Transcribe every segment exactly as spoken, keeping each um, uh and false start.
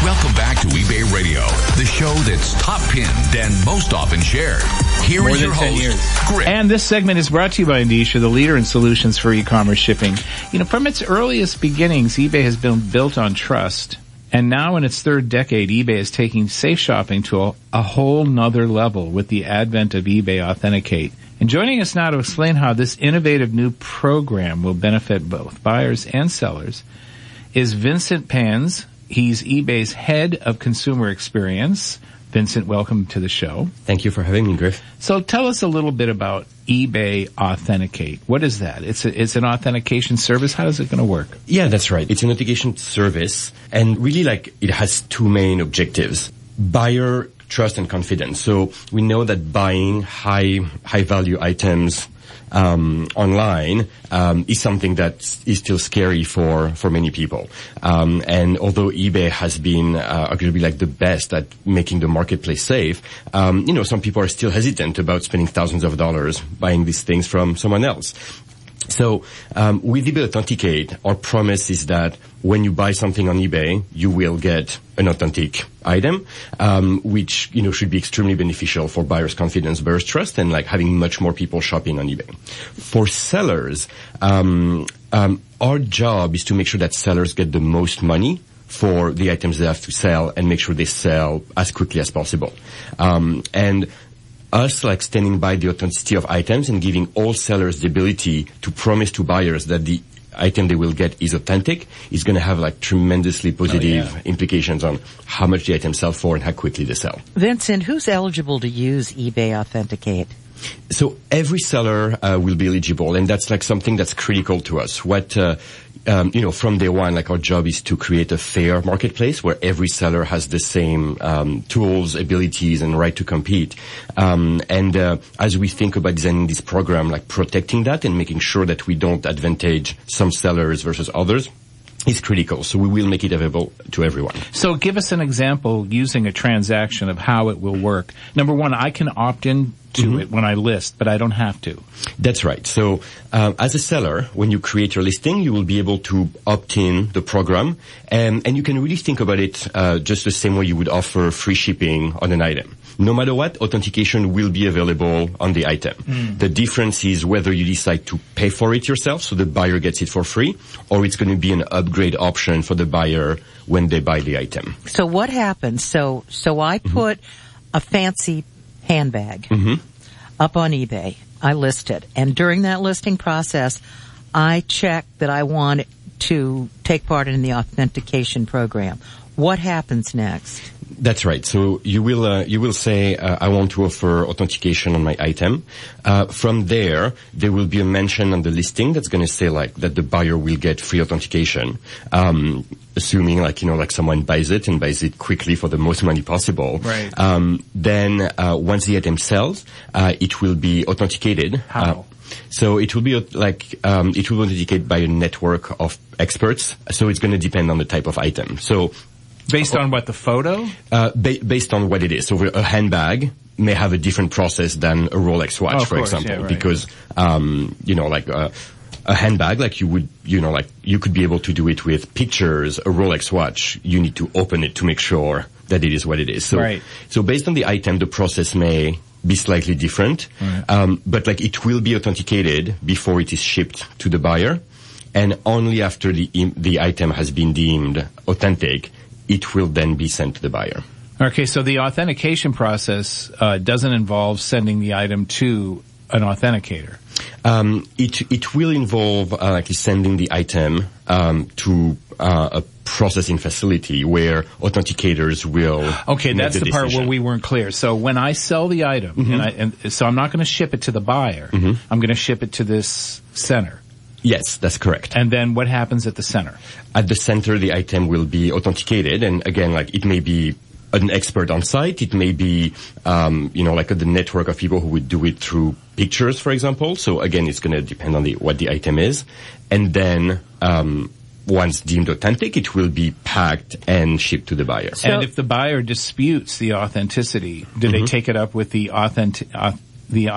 Welcome back to eBay Radio, the show that's top pinned and most often shared. Here More is than your ten host, years. Griff. And this segment is brought to you by Indisha, the leader in solutions for e-commerce shipping. You know, from its earliest beginnings, eBay has been built on trust. And now in its third decade, eBay is taking safe shopping to a, a whole nother level with the advent of eBay Authenticate. And joining us now to explain how this innovative new program will benefit both buyers and sellers is Vincent Pans. He's eBay's head of consumer experience. Vincent, welcome to the show. Thank you for having me, Griff. So tell us a little bit about eBay Authenticate. What is that? It's a, it's an authentication service. How is it going to work? Yeah, that's right. It's an authentication service, and really, like, it has two main objectives: buyer trust and confidence. So we know that buying high high value items um online um is something that is still scary for for many people, um and although eBay has been uh, arguably like the best at making the marketplace safe, um you know some people are still hesitant about spending thousands of dollars buying these things from someone else. So um with eBay Authenticate, our promise is that when you buy something on eBay, you will get an authentic item, um which, you know, should be extremely beneficial for buyers' confidence, buyers' trust, and like having much more people shopping on eBay. For sellers, um um our job is to make sure that sellers get the most money for the items they have to sell and make sure they sell as quickly as possible. Um and us, like, standing by the authenticity of items and giving all sellers the ability to promise to buyers that the item they will get is authentic is going to have, like, tremendously positive oh, yeah. implications on how much the items sell for and how quickly they sell. Vincent, who's eligible to use eBay Authenticate? So every seller uh, will be eligible, and that's like something that's critical to us. What uh, um, you know, from day one, like, our job is to create a fair marketplace where every seller has the same um, tools, abilities, and right to compete. Um, and uh, as we think about designing this program, like protecting that and making sure that we don't advantage some sellers versus others is critical. So we will make it available to everyone. So give us an example using a transaction of how it will work. Number one, I can opt in to mm-hmm. it when I list, but I don't have to. That's right. So um, as a seller, when you create your listing, you will be able to opt in the program, and, and you can really think about it uh, just the same way you would offer free shipping on an item. No matter what, authentication will be available on the item. Mm. The difference is whether you decide to pay for it yourself, so the buyer gets it for free, or it's going to be an upgrade option for the buyer when they buy the item. So what happens? So, so I put mm-hmm. a fancy handbag mm-hmm. up on eBay. I list it. And during that listing process, I check that I want to take part in the authentication program. What happens next? That's right. So you will uh, you will say, uh, I want to offer authentication on my item. Uh, from there, there will be a mention on the listing that's going to say, like, that the buyer will get free authentication, um, assuming, like, you know, like someone buys it and buys it quickly for the most money possible. Right. Um, then uh, once the item sells, uh, it will be authenticated. How? Uh, So it will be like, um, it will authenticate by a network of experts. So it's going to depend on the type of item. So based on what, the photo? Uh, ba- based on what it is. So a handbag may have a different process than a Rolex watch, oh, for course, example, yeah, right. because, um, you know, like, uh, a handbag, like you would, you know, like you could be able to do it with pictures. A Rolex watch, you need to open it to make sure that it is what it is. So, right. so based on the item, the process may be slightly different, right. um, but like it will be authenticated before it is shipped to the buyer, and only after the the item has been deemed authentic, it will then be sent to the buyer. Okay, so the authentication process uh, doesn't involve sending the item to an authenticator. Um, it it will involve uh, like sending the item um, to uh, a processing facility where authenticators will. Okay, make that's the, the part decision. where we weren't clear. So when I sell the item, Mm-hmm. and, I, and so I'm not going to ship it to the buyer. Mm-hmm. I'm going to ship it to this center. Yes, that's correct. And then what happens at the center? At the center, the item will be authenticated, and again, like it may be an expert on site. It may be, um, you know, like the network of people who would do it through pictures, for example. So again, it's going to depend on the, what the item is. And then, um, once deemed authentic, it will be packed and shipped to the buyer. So, and if the buyer disputes the authenticity, do mm-hmm. they take it up with the authentic, uh, the auth-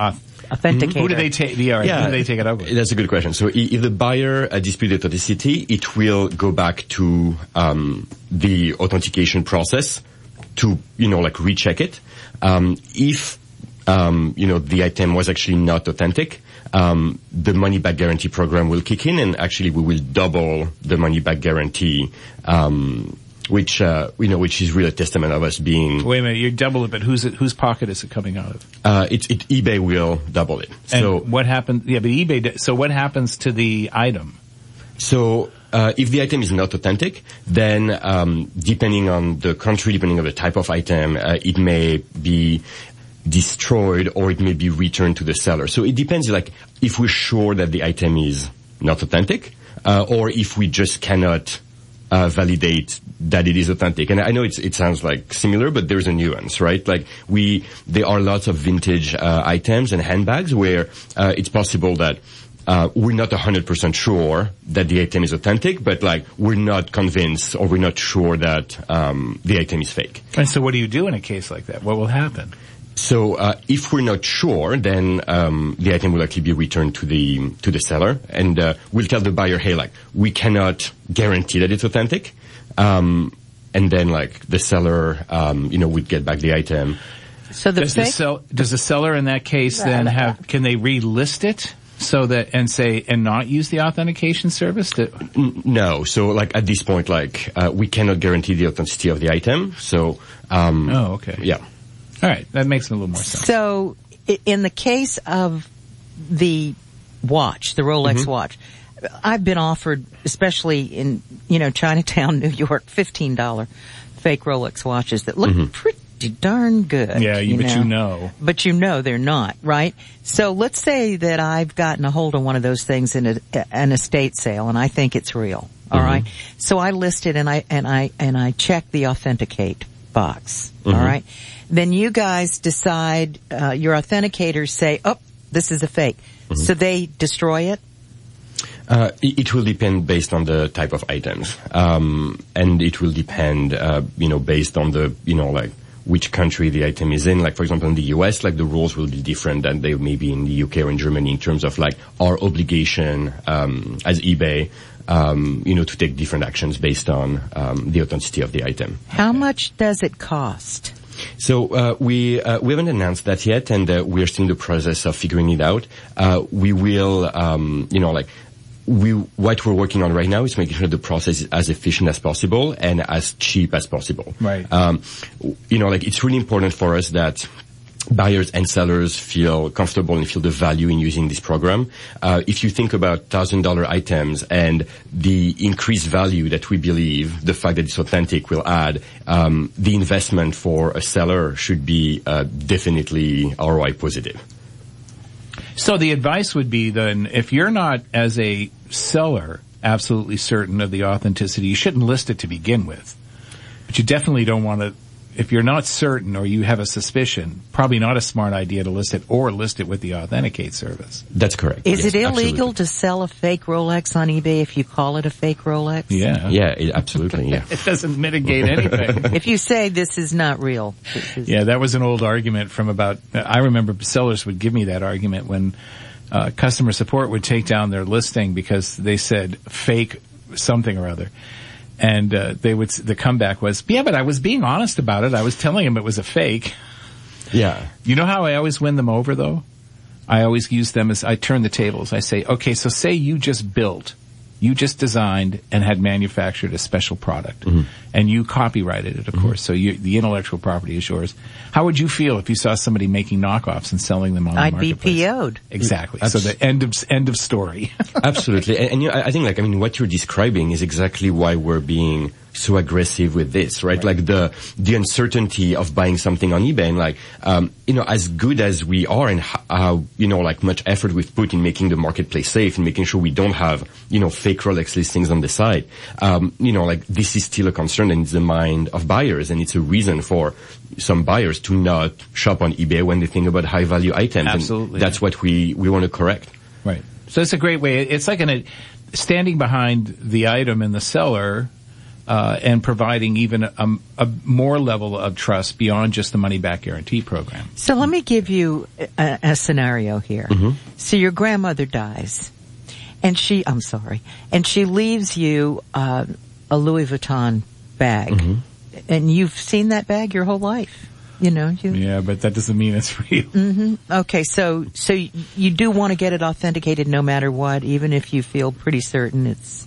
authenticator. Who do they take? Yeah, Yeah. who do they take it up with? That's a good question. So i- if the buyer uh, disputed authenticity, it will go back to um, the authentication process to, you know, like recheck it. Um, if, um, you know, the item was actually not authentic, um, the money back guarantee program will kick in, and actually we will double the money back guarantee, um, which, uh, you know, which is really a testament of us being, Wait a minute, you double it, but whose whose pocket is it coming out of? uh, it's, it, eBay will double it. And So, what happened? Yeah, but eBay. d- So what happens to the item? So, uh, if the item is not authentic, then, um, depending on the country, depending on the type of item, uh, it may be destroyed or it may be returned to the seller. So it depends, like, if we're sure that the item is not authentic, uh, or if we just cannot, uh, validate that it is authentic. And I know it's, it sounds like similar, but there's a nuance, right? Like, we, there are lots of vintage, uh, items and handbags where, uh, it's possible that, Uh, we're not one hundred percent sure that the item is authentic, but like we're not convinced or we're not sure that um, the item is fake. And so what do you do in a case like that? What will happen? So uh, if we're not sure, then um, the item will likely be returned to the to the seller, and uh, we'll tell the buyer, hey, like we cannot guarantee that it's authentic, um, and then like the seller, um, you know, would get back the item. So the Does the, fake, sell, does the seller in that case then have? Can they relist it so that and say and not use the authentication service? To, N- No, so like at this point, like uh, we cannot guarantee the authenticity of the item. So um, oh, okay. yeah. All right, that makes a little more sense. so i- in the case of the watch, the Rolex Mm-hmm. watch, I've been offered, especially in, you know, Chinatown, New York, fifteen dollars fake Rolex watches that look pretty darn good. Yeah, you, but you know. But you know they're not, right? So let's say that I've gotten a hold of one of those things in a, an estate sale and I think it's real. All right. So I list it and I, and I, and I check the authenticate box. All right. Then you guys decide, uh, your authenticators say, oh, this is a fake. So they destroy it. Uh, it, it will depend based on the type of items, um, and it will depend, uh, you know, based on the, you know, like which country the item is in. Like, for example, in the U S, like the rules will be different than they may be in the U K or in Germany in terms of like our obligation um, as eBay, um, you know, to take different actions based on um, the authenticity of the item. How much does it cost? So uh, we uh, we haven't announced that yet, and uh, we're still in the process of figuring it out. Uh, we will, um, you know, like. We, what we're working on right now is making sure the process is as efficient as possible and as cheap as possible. Right. Um, you know, like it's really important for us that buyers and sellers feel comfortable and feel the value in using this program. Uh, if you think about one thousand dollars items and the increased value that we believe the fact that it's authentic will add, um, the investment for a seller should be uh, definitely R O I positive. So the advice would be then, if you're not, as a seller, absolutely certain of the authenticity, you shouldn't list it to begin with. But you definitely don't want to, if you're not certain or you have a suspicion, probably not a smart idea to list it or list it with the Authenticate service. That's correct. Is Yes, it illegal absolutely. to sell a fake Rolex on eBay if you call it a fake Rolex? Yeah. Yeah, it, absolutely, yeah. It doesn't mitigate anything. If you say this is not real. This is- Yeah, that was an old argument from about, I remember sellers would give me that argument when uh, customer support would take down their listing because they said fake something or other. And uh, they would, the comeback was, yeah, but I was being honest about it. I was telling him it was a fake. Yeah. You know how I always win them over, though? I always use them as, I turn the tables. I say, okay, so say you just built, you just designed and had manufactured a special product. Mm-hmm. And you copyrighted it, of mm-hmm. course, so you, the intellectual property is yours. How would you feel if you saw somebody making knockoffs and selling them on the I'd marketplace? be P O'd. Exactly. So the end of, end of story. Absolutely. And, and you know, I I think like, I mean, what you're describing is exactly why we're being so aggressive with this, right? right? Like the, the uncertainty of buying something on eBay and like, um, you know, as good as we are and how, you know, like much effort we've put in making the marketplace safe and making sure we don't have, you know, fake Rolex listings on the site, um, you know, like this is still a concern and it's the mind of buyers and it's a reason for some buyers to not shop on eBay when they think about high value items. Absolutely. And that's what we, we want to correct. Right. So it's a great way. It's like an, a, standing behind the item and the seller, uh, and providing even a, a more level of trust beyond just the money-back guarantee program. So let me give you a, a scenario here. Mm-hmm. So your grandmother dies, and she, I'm sorry, and she leaves you uh, a Louis Vuitton bag, Mm-hmm. and you've seen that bag your whole life. You know, you, Yeah, but that doesn't mean it's real. Mm-hmm. Okay, so so you do want to get it authenticated no matter what, even if you feel pretty certain it's.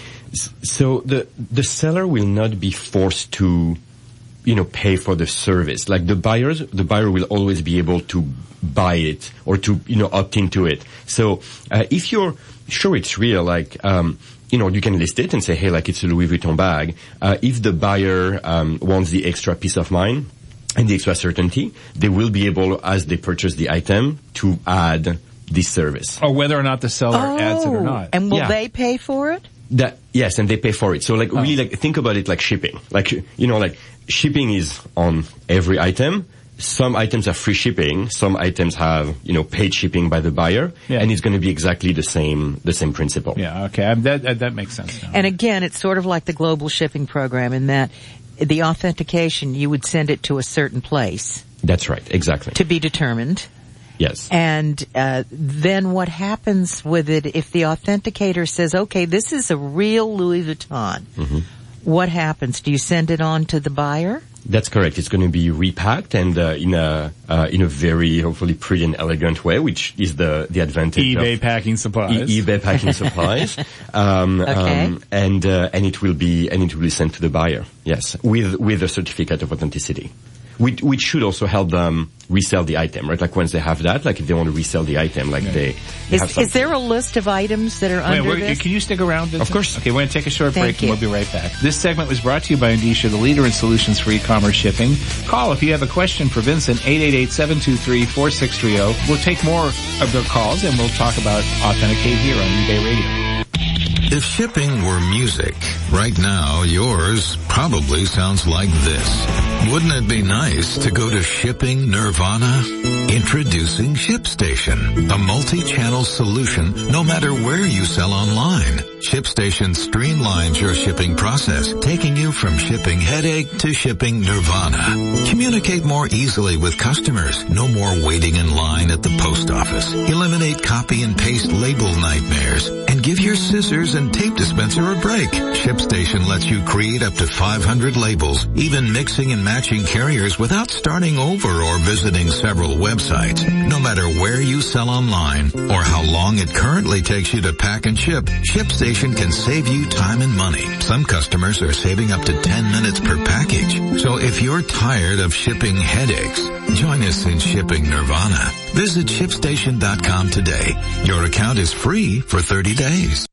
So the the seller will not be forced to, you know, pay for the service. Like the buyers, the buyer will always be able to buy it or to, you know, opt into it. So uh, if you're sure it's real, like. um You know, you can list it and say, hey, like it's a Louis Vuitton bag. Uh, if the buyer um, wants the extra peace of mind and the extra certainty, they will be able, as they purchase the item, to add this service. Or whether or not the seller Oh, adds it or not. and will Yeah. they pay for it? That yes, and they pay for it. So like really, like think about it like shipping. Like you know, like shipping is on every item. Some items have free shipping. Some items have, you know, paid shipping by the buyer, Yeah. and it's going to be exactly the same, the same principle. Yeah, okay, um, that, that that makes sense now. And again, it's sort of like the global shipping program in that the authentication, you would send it to a certain place That's right, exactly. to be determined. Yes. And uh, then what happens with it if the authenticator says, okay, this is a real Louis Vuitton? Mm-hmm. What happens? Do you send it on to the buyer? That's correct. It's going to be repacked and uh, in a uh, in a very hopefully pretty and elegant way, which is the the advantage eBay of packing supplies. E- eBay packing supplies. Um, Okay. um, and uh, and it will be and it will be sent to the buyer. Yes, with with a certificate of authenticity. Which, which should also help them resell the item, right? Like once they have that, like if they want to resell the item, like they, they have Is, something. is there a list of items that are Wait, under we're- this? can you stick around, Vincent? Of course. Okay, we're going to take a short Thank break you. and we'll be right back. This segment was brought to you by Indicia, the leader in solutions for e-commerce shipping. Call if you have a question for Vincent, eight eight eight, seven two three, four six three zero. We'll take more of their calls and we'll talk about Authenticate here on eBay Radio. If shipping were music, right now yours probably sounds like this. Wouldn't it be nice to go to Shipping Nirvana? Introducing ShipStation, a multi-channel solution no matter where you sell online. ShipStation streamlines your shipping process, taking you from shipping headache to shipping nirvana. Communicate more easily with customers. No more waiting in line at the post office. Eliminate copy and paste label nightmares and give your scissors and tape dispenser a break. ShipStation lets you create up to five hundred labels, even mixing and matching carriers without starting over or visiting several websites. No matter where you sell online or how long it currently takes you to pack and ship, ShipStation can save you time and money. Some customers are saving up to ten minutes per package. So if you're tired of shipping headaches, join us in Shipping Nirvana. Visit ShipStation dot com today. Your account is free for thirty days.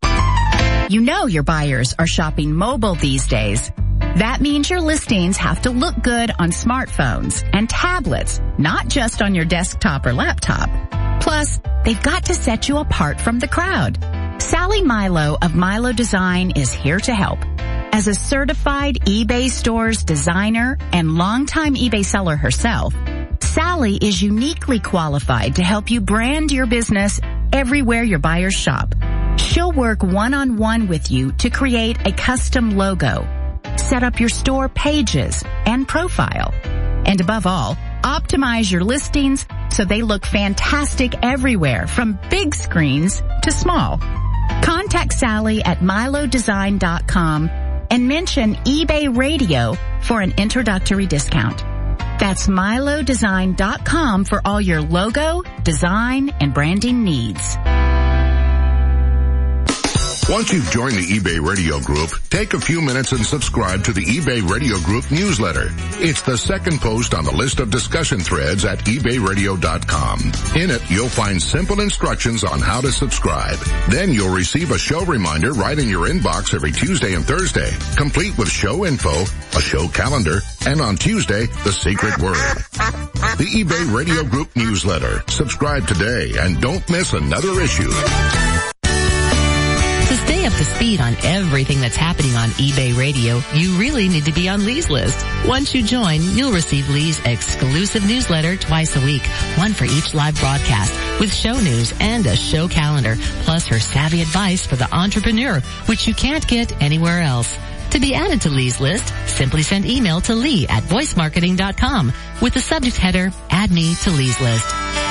You know your buyers are shopping mobile these days. That means your listings have to look good on smartphones and tablets, not just on your desktop or laptop. Plus, they've got to set you apart from the crowd. Sally Milo of Milo Design is here to help. As a certified eBay Stores designer and longtime eBay seller herself, Sally is uniquely qualified to help you brand your business everywhere your buyers shop. She'll work one-on-one with you to create a custom logo, set up your store pages and profile, and above all, optimize your listings so they look fantastic everywhere from big screens to small. Contact Sally at Milo Design dot com and mention eBay Radio for an introductory discount. That's Milo Design dot com for all your logo, design, and branding needs. Once you've joined the eBay Radio Group, take a few minutes and subscribe to the eBay Radio Group newsletter. It's the second post on the list of discussion threads at eBay Radio dot com. In it, you'll find simple instructions on how to subscribe. Then you'll receive a show reminder right in your inbox every Tuesday and Thursday, complete with show info, a show calendar, and on Tuesday, the secret word. The eBay Radio Group newsletter. Subscribe today and don't miss another issue. To stay up to speed on everything that's happening on eBay Radio, you really need to be on Lee's list. Once you join, you'll receive Lee's exclusive newsletter twice a week, one for each live broadcast, with show news and a show calendar, plus her savvy advice for the entrepreneur, which you can't get anywhere else. To be added to Lee's list, simply send email to Lee at voice marketing dot com with the subject header, Add Me to Lee's List.